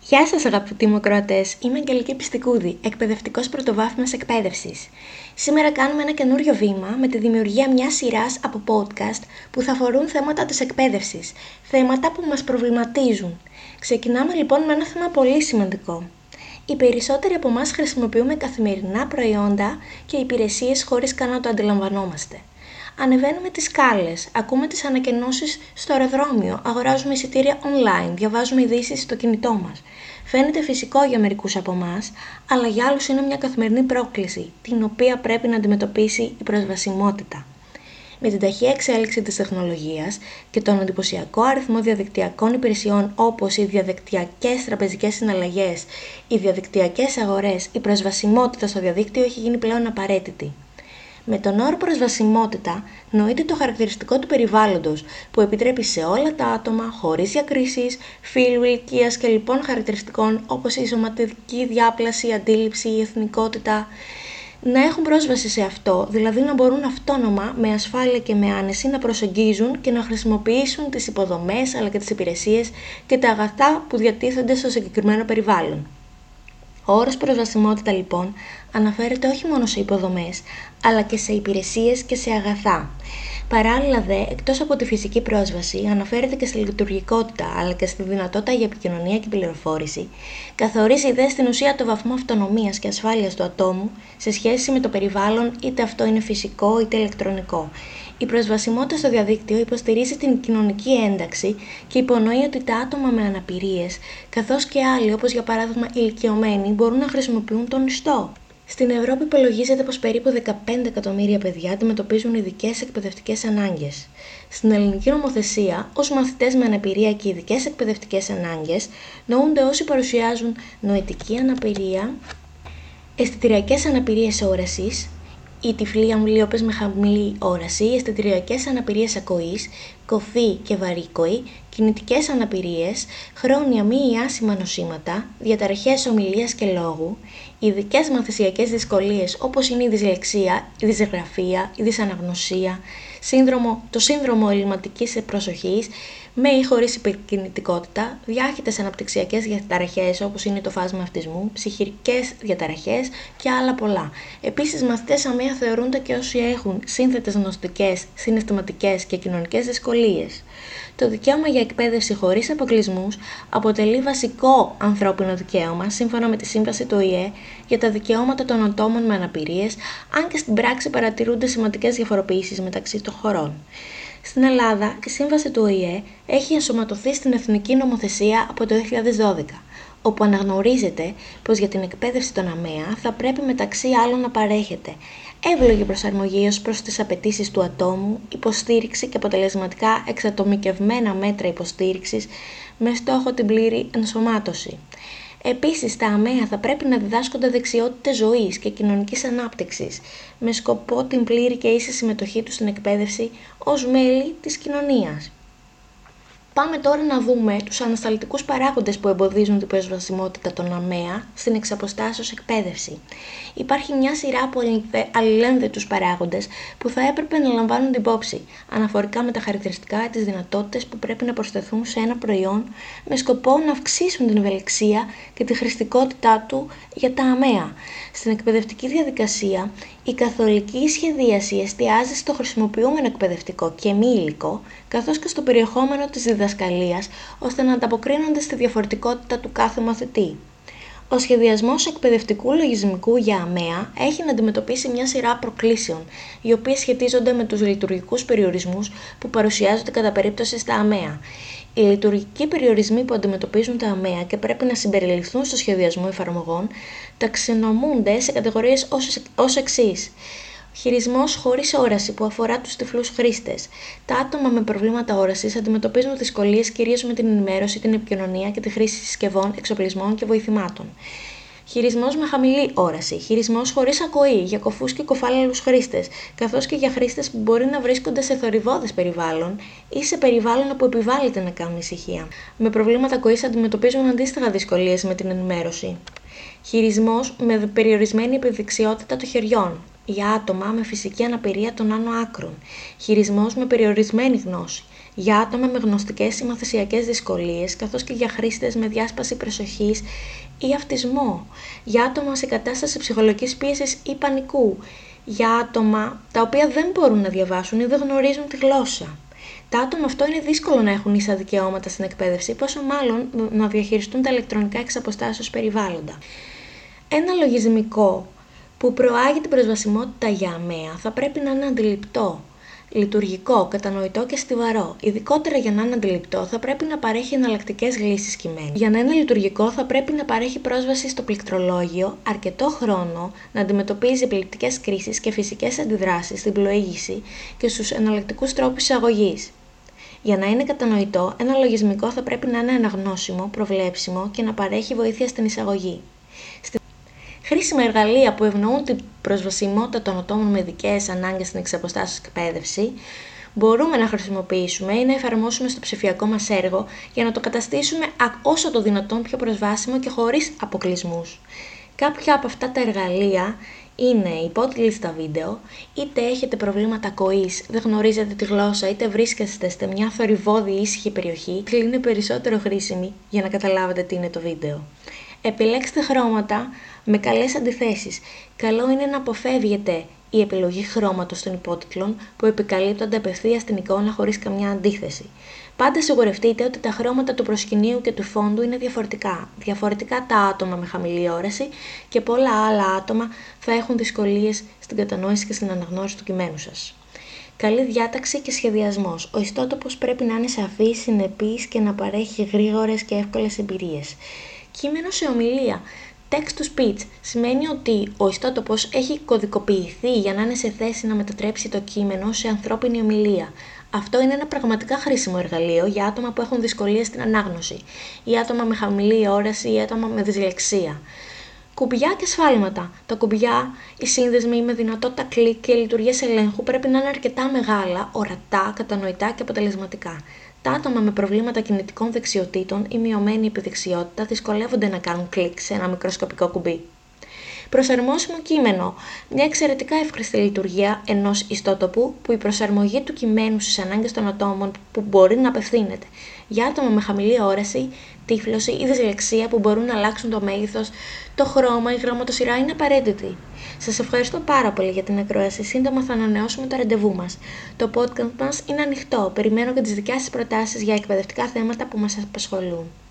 Γεια σας αγαπητοί μου ακροατές, είμαι η Αγγελική Πιστικούδη, εκπαιδευτικός πρωτοβάθμιας εκπαίδευσης. Σήμερα κάνουμε ένα καινούριο βήμα με τη δημιουργία μιας σειράς από podcast που θα αφορούν θέματα της εκπαίδευσης, θέματα που μας προβληματίζουν. Ξεκινάμε λοιπόν με ένα θέμα πολύ σημαντικό. Οι περισσότεροι από εμάς χρησιμοποιούμε καθημερινά προϊόντα και υπηρεσίες χωρίς καν να το αντιλαμβανόμαστε. Ανεβαίνουμε τις σκάλες, ακούμε τις ανακοινώσεις στο αεροδρόμιο, αγοράζουμε εισιτήρια online, διαβάζουμε ειδήσεις στο κινητό μας. Φαίνεται φυσικό για μερικούς από εμάς, αλλά για άλλους είναι μια καθημερινή πρόκληση, την οποία πρέπει να αντιμετωπίσει η προσβασιμότητα. Με την ταχεία εξέλιξη της τεχνολογίας και τον εντυπωσιακό αριθμό διαδικτυακών υπηρεσιών όπως οι διαδικτυακές τραπεζικές συναλλαγές, οι διαδικτυακές αγορές, η προσβασιμότητα στο διαδίκτυο έχει γίνει πλέον απαραίτητη. Με τον όρο προσβασιμότητα νοείται το χαρακτηριστικό του περιβάλλοντος που επιτρέπει σε όλα τα άτομα, χωρίς διακρίσεις, φύλου, ηλικίας και λοιπόν χαρακτηριστικών όπως η σωματική διάπλαση, η αντίληψη, η εθνικότητα, να έχουν πρόσβαση σε αυτό, δηλαδή να μπορούν αυτόνομα, με ασφάλεια και με άνεση να προσεγγίζουν και να χρησιμοποιήσουν τις υποδομές αλλά και τις υπηρεσίες και τα αγαθά που διατίθενται στο συγκεκριμένο περιβάλλον. Ο όρος προσβασιμότητα λοιπόν αναφέρεται όχι μόνο σε υποδομές, αλλά και σε υπηρεσίες και σε αγαθά. Παράλληλα δε, εκτός από τη φυσική πρόσβαση, αναφέρεται και στη λειτουργικότητα, αλλά και στη δυνατότητα για επικοινωνία και πληροφόρηση, καθορίζει δε στην ουσία το βαθμό αυτονομίας και ασφάλειας του ατόμου σε σχέση με το περιβάλλον, είτε αυτό είναι φυσικό είτε ηλεκτρονικό. Η προσβασιμότητα στο διαδίκτυο υποστηρίζει την κοινωνική ένταξη και υπονοεί ότι τα άτομα με αναπηρίες, καθώς και άλλοι όπως για παράδειγμα ηλικιωμένοι, μπορούν να χρησιμοποιούν τον ιστό. Στην Ευρώπη υπολογίζεται πως περίπου 15 εκατομμύρια παιδιά αντιμετωπίζουν ειδικές εκπαιδευτικές ανάγκες. Στην ελληνική νομοθεσία, ως μαθητές με αναπηρία και ειδικές εκπαιδευτικές ανάγκες, νοούνται όσοι παρουσιάζουν νοητική αναπηρία, αισθητηριακές αναπηρίες όρασης, οι τυφλοί αμβλιόπες με χαμηλή όραση, αισθητηριακές αναπηρίες ακοής, κωφή και βαρύκοη, κινητικές αναπηρίες, χρόνια μη ιάσιμα νοσήματα, διαταραχές ομιλίας και λόγου, ειδικές μαθησιακές δυσκολίες όπως είναι η δυσλεξία, η δυσγραφία, η δυσαναγνωσία, το σύνδρομο ελλειμματικής προσοχής, με ή χωρίς υπερκινητικότητα, διάχυτες αναπτυξιακές διαταραχές όπως είναι το φάσμα αυτισμού, ψυχικές διαταραχές και άλλα πολλά. Επίσης, μαθητές ΑΜΕΑ θεωρούνται και όσοι έχουν σύνθετες γνωστικές, συναισθηματικές και κοινωνικές δυσκολίες. Το δικαίωμα για εκπαίδευση χωρίς αποκλεισμούς αποτελεί βασικό ανθρώπινο δικαίωμα σύμφωνα με τη Σύμβαση του ΟΗΕ για τα δικαιώματα των ατόμων με αναπηρίες, αν και στην πράξη παρατηρούνται σημαντικές διαφοροποιήσεις μεταξύ των χωρών. Στην Ελλάδα, η Σύμβαση του ΟΗΕ έχει ενσωματωθεί στην Εθνική Νομοθεσία από το 2012, όπου αναγνωρίζεται πως για την εκπαίδευση των ΑΜΕΑ θα πρέπει μεταξύ άλλων να παρέχεται εύλογη προσαρμογή ως προς τις απαιτήσεις του ατόμου, υποστήριξη και αποτελεσματικά εξατομικευμένα μέτρα υποστήριξης με στόχο την πλήρη ενσωμάτωση. Επίσης, τα ΑΜΕΑ θα πρέπει να διδάσκονται δεξιότητες ζωής και κοινωνικής ανάπτυξης, με σκοπό την πλήρη και ίση συμμετοχή τους στην εκπαίδευση ως μέλη της κοινωνίας. Πάμε τώρα να δούμε τους ανασταλτικούς παράγοντες που εμποδίζουν την προσβασιμότητα των ΑΜΕΑ στην εξαποστάσεως εκπαίδευση. Υπάρχει μια σειρά από αλληλένδετους παράγοντες που θα έπρεπε να λαμβάνουν την υπόψη, αναφορικά με τα χαρακτηριστικά ή τις δυνατότητες που πρέπει να προσθεθούν σε ένα προϊόν, με σκοπό να αυξήσουν την ευελιξία και τη χρηστικότητά του για τα ΑΜΕΑ. Στην εκπαιδευτική διαδικασία, η καθολική σχεδίαση εστιάζει στο χρησιμοποιούμενο εκπαιδευτικό και μη υλικό, καθώς και στο περιεχόμενο της διδασκαλίας, ώστε να ανταποκρίνονται στη διαφορετικότητα του κάθε μαθητή. Ο σχεδιασμός εκπαιδευτικού λογισμικού για ΑΜΕΑ έχει να αντιμετωπίσει μια σειρά προκλήσεων, οι οποίες σχετίζονται με τους λειτουργικούς περιορισμούς που παρουσιάζονται κατά περίπτωση στα ΑΜΕΑ. Οι λειτουργικοί περιορισμοί που αντιμετωπίζουν τα ΑΜΕΑ και πρέπει να συμπεριληφθούν στο σχεδιασμό εφαρμογών ταξινομούνται σε κατηγορίες ως εξής. Χειρισμός χωρίς όραση που αφορά τους τυφλούς χρήστες. Τα άτομα με προβλήματα όρασης αντιμετωπίζουν δυσκολίες κυρίως με την ενημέρωση, την επικοινωνία και τη χρήση συσκευών, εξοπλισμών και βοηθημάτων. Χειρισμός με χαμηλή όραση. Χειρισμός χωρίς ακοή για κωφούς και κοφάλαλους χρήστες, καθώς και για χρήστες που μπορεί να βρίσκονται σε θορυβώδες περιβάλλον ή σε περιβάλλον όπου επιβάλλεται να κάνουν ησυχία. Με προβλήματα ακοής αντιμετωπίζουν αντίστοιχα δυσκολίες με την ενημέρωση. Χειρισμός με περιορισμένη επιδεξιότητα των χεριών. Για άτομα με φυσική αναπηρία των άνω άκρων. Χειρισμός με περιορισμένη γνώση. για άτομα με γνωστικές ή μαθησιακές δυσκολίες, καθώς και για χρήστες με διάσπαση προσοχής ή αυτισμό, για άτομα σε κατάσταση ψυχολογικής πίεσης ή πανικού, για άτομα τα οποία δεν μπορούν να διαβάσουν ή δεν γνωρίζουν τη γλώσσα. Τα άτομα αυτό είναι δύσκολο να έχουν ίσα δικαιώματα στην εκπαίδευση, πόσο μάλλον να διαχειριστούν τα ηλεκτρονικά εξ αποστάσεως περιβάλλοντα. Ένα λογισμικό που προάγει την προσβασιμότητα για αμαία θα πρέπει να είναι αντιληπτό, λειτουργικό, κατανοητό και στιβαρό. Ειδικότερα για να είναι αντιληπτό, θα πρέπει να παρέχει εναλλακτικές λύσεις κειμένου. Για να είναι λειτουργικό, θα πρέπει να παρέχει πρόσβαση στο πληκτρολόγιο, αρκετό χρόνο, να αντιμετωπίζει επιληπτικές κρίσεις και φυσικές αντιδράσεις στην πλοήγηση και στους εναλλακτικούς τρόπους εισαγωγής. Για να είναι κατανοητό, ένα λογισμικό θα πρέπει να είναι αναγνώσιμο, προβλέψιμο και να παρέχει βοήθεια στην εισαγωγή. Χρήσιμα εργαλεία που ευνοούν την προσβασιμότητα των ατόμων με ειδικές ανάγκες στην εξαποστάσεως εκπαίδευση μπορούμε να χρησιμοποιήσουμε ή να εφαρμόσουμε στο ψηφιακό μας έργο για να το καταστήσουμε όσο το δυνατόν πιο προσβάσιμο και χωρίς αποκλεισμούς. Κάποια από αυτά τα εργαλεία είναι η υπότιτλοι στα βίντεο, είτε έχετε προβλήματα ακοής, δεν γνωρίζετε τη γλώσσα, είτε βρίσκεστε σε μια θορυβώδη ήσυχη περιοχή, είναι περισσότερο χρήσιμη για να καταλάβετε τι είναι το βίντεο. Επιλέξτε χρώματα με καλές αντιθέσεις. Καλό είναι να αποφεύγετε η επιλογή χρώματος των υπότιτλων που επικαλύπτονται απευθείας στην εικόνα χωρίς καμιά αντίθεση. Πάντα σιγουρευτείτε ότι τα χρώματα του προσκυνείου και του φόντου είναι διαφορετικά. Διαφορετικά τα άτομα με χαμηλή όραση και πολλά άλλα άτομα θα έχουν δυσκολίες στην κατανόηση και στην αναγνώριση του κειμένου σας. Καλή διάταξη και σχεδιασμός. Ο ιστότοπος πρέπει να είναι σαφής, συνεπής και να παρέχει γρήγορες και εύκολες εμπειρίες. Κείμενο σε ομιλία. Text to speech σημαίνει ότι ο ιστότοπος έχει κωδικοποιηθεί για να είναι σε θέση να μετατρέψει το κείμενο σε ανθρώπινη ομιλία. Αυτό είναι ένα πραγματικά χρήσιμο εργαλείο για άτομα που έχουν δυσκολίες στην ανάγνωση, ή άτομα με χαμηλή όραση ή άτομα με δυσλεξία. Κουμπιά και σφάλματα. Τα κουμπιά, οι σύνδεσμοι με δυνατότητα κλικ και λειτουργίες ελέγχου πρέπει να είναι αρκετά μεγάλα, ορατά, κατανοητά και αποτελεσματικά. Τα άτομα με προβλήματα κινητικών δεξιοτήτων ή μειωμένη επιδεξιότητα δυσκολεύονται να κάνουν κλικ σε ένα μικροσκοπικό κουμπί. Προσαρμόσιμο κείμενο. Μια εξαιρετικά εύχρηστη λειτουργία ενός ιστότοπου που η προσαρμογή του κειμένου στις ανάγκες των ατόμων που μπορεί να απευθύνεται. Για άτομα με χαμηλή όραση, τύφλωση ή δυσλεξία που μπορούν να αλλάξουν το μέγεθος, το χρώμα, η γραμματοσυρά είναι απαραίτητη. Σας ευχαριστώ πάρα πολύ για την ακρόαση. Σύντομα θα ανανεώσουμε το ραντεβού μας. Το podcast μας είναι ανοιχτό. Περιμένω και τις δικές σας προτάσεις για εκπαιδευτικά θέματα που μας απασχολούν.